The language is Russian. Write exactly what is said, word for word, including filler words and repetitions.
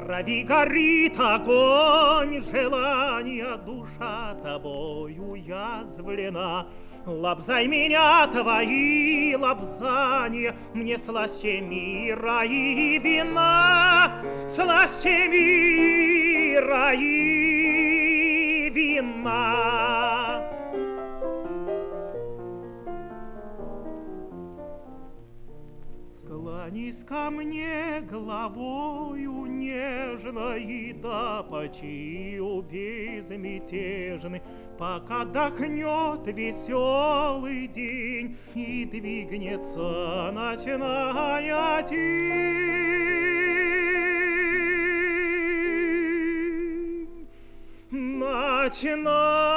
крови горит огонь желания, душа тобою язвлена. Лобзай меня, твои лобзания, мне слаще мира и вина, слаще мира и вина. Склонись ко мне головою нежной, да почию безмятежный, пока дохнет веселый день и двигнется ночная тень. Ночная